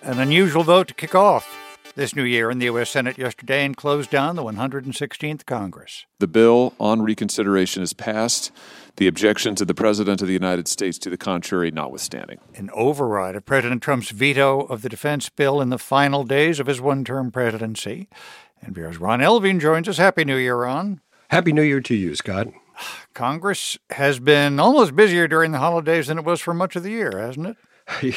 An unusual vote to kick off this new year in the U.S. Senate yesterday and closed down the 116th Congress. The bill on reconsideration is passed, the objections of the President of the United States to the contrary notwithstanding. An override of President Trump's veto of the defense bill in the final days of his one-term presidency. NPR's Ron Elving joins us. Happy New Year, Ron. Happy New Year to you, Scott. Congress has been almost busier during the holidays than it was for much of the year, hasn't it?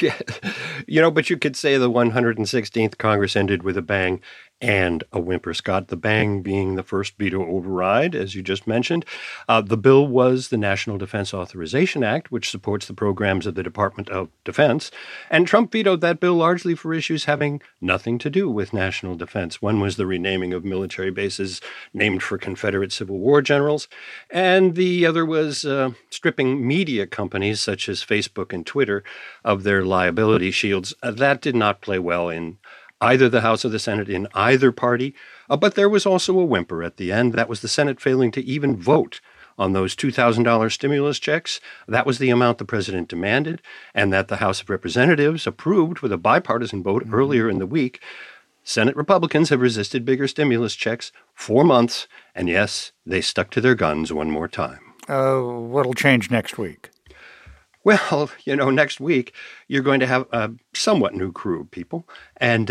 Yeah, but you could say the 116th Congress ended with a bang and a whimper, Scott. The bang being the first veto override, as you just mentioned. The bill was the National Defense Authorization Act, which supports the programs of the Department of Defense. And Trump vetoed that bill largely for issues having nothing to do with national defense. One was the renaming of military bases named for Confederate Civil War generals. And the other was stripping media companies such as Facebook and Twitter of their liability shields. That did not play well in either the House or the Senate, in either party. But there was also a whimper at the end. That was the Senate failing to even vote on those $2,000 stimulus checks. That was the amount the president demanded, and that the House of Representatives approved with a bipartisan vote earlier in the week. Senate Republicans have resisted bigger stimulus checks for months, and yes, they stuck to their guns one more time. What'll change next week? Well, next week, you're going to have a somewhat new crew of people. And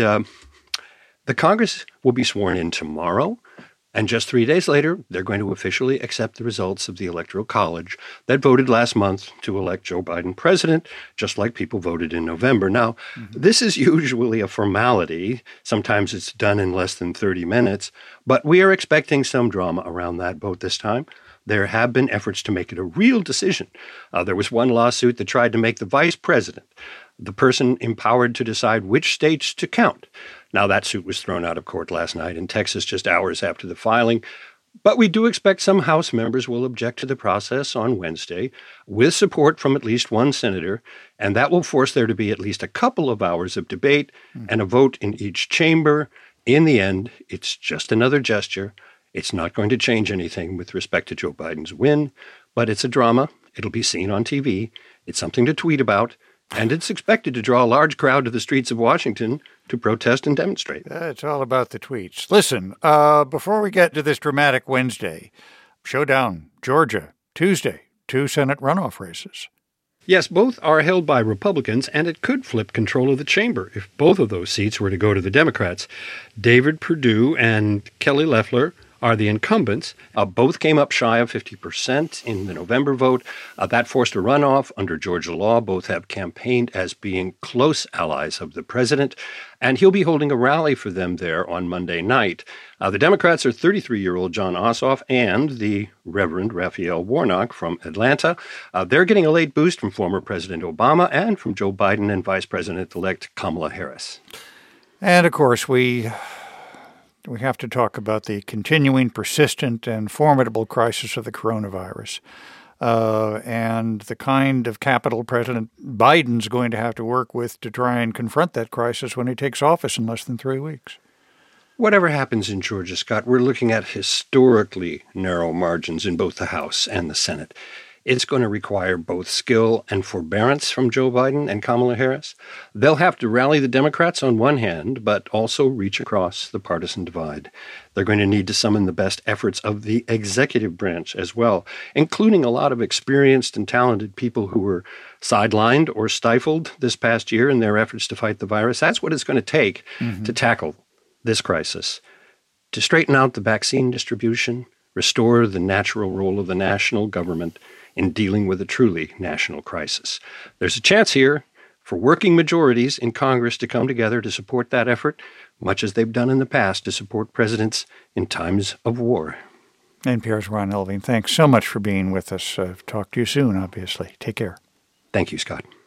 the Congress will be sworn in tomorrow. And just 3 days later, they're going to officially accept the results of the Electoral College that voted last month to elect Joe Biden president, just like people voted in November. Now, This is usually a formality. Sometimes it's done in less than 30 minutes. But we are expecting some drama around that vote this time. There have been efforts to make it a real decision. There was one lawsuit that tried to make the vice president the person empowered to decide which states to count. Now, that suit was thrown out of court last night in Texas just hours after the filing. But we do expect some House members will object to the process on Wednesday, with support from at least one senator, and that will force there to be at least a couple of hours of debate and a vote in each chamber. In the end, it's just another gesture. It's not going to change anything with respect to Joe Biden's win, but it's a drama. It'll be seen on TV. It's something to tweet about, and it's expected to draw a large crowd to the streets of Washington to protest and demonstrate. It's all about the tweets. Listen, before we get to this dramatic Wednesday, showdown, Georgia, Tuesday, 2 Senate runoff races. Yes, both are held by Republicans, and it could flip control of the chamber if both of those seats were to go to the Democrats. David Perdue and Kelly Loeffler are the incumbents. Both came up shy of 50% in the November vote. That forced a runoff under Georgia law. Both have campaigned as being close allies of the president, and he'll be holding a rally for them there on Monday night. The Democrats are 33-year-old Jon Ossoff and the Reverend Raphael Warnock from Atlanta. They're getting a late boost from former President Obama and from Joe Biden and Vice President-elect Kamala Harris. And, of course, we have to talk about the continuing, persistent, and formidable crisis of the coronavirus and the kind of capital President Biden's going to have to work with to try and confront that crisis when he takes office in less than 3 weeks. Whatever happens in Georgia, Scott, we're looking at historically narrow margins in both the House and the Senate. It's going to require both skill and forbearance from Joe Biden and Kamala Harris. They'll have to rally the Democrats on one hand, but also reach across the partisan divide. They're going to need to summon the best efforts of the executive branch as well, including a lot of experienced and talented people who were sidelined or stifled this past year in their efforts to fight the virus. That's what it's going to take to tackle this crisis, to straighten out the vaccine distribution, restore the natural role of the national government in dealing with a truly national crisis. There's a chance here for working majorities in Congress to come together to support that effort, much as they've done in the past to support presidents in times of war. NPR's Ron Elving, thanks so much for being with us. Talk to you soon, obviously. Take care. Thank you, Scott.